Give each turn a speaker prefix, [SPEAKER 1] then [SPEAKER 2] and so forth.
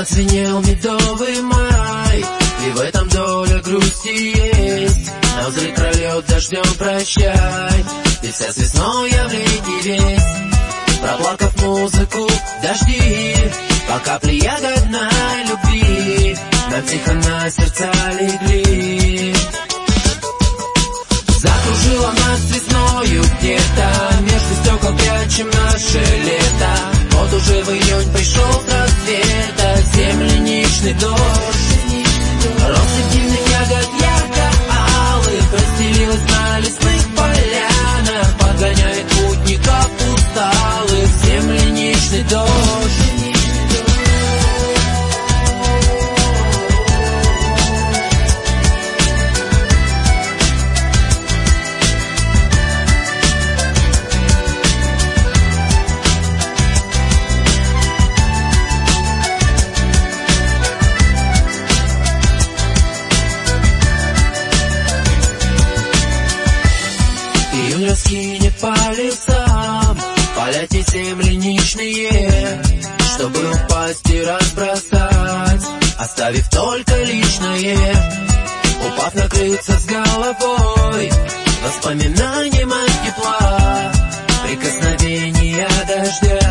[SPEAKER 1] Зазвенел медовый май, и в этом доля грусти есть. На взрыв прольет дождем прощай, ты вся с весной, я в летний весь. Проплакав музыку дожди, по капле ягодной любви, нам тихо на сердца легли. Закружила нас весною где-то, между стекол прячем наше лето. Вот уже в июнь пришел с рассвета земляничный дождь. Россыпь дивных ягод ярко-алых расстелилась на лесных полянах, подгоняет путников усталых земляничный дождь. Июнь раскинет по лицам поля те земляничные, чтобы упасть и разбросать, оставив только личное. Упав, накрыться с головой воспоминанием от тепла, прикосновения дождя.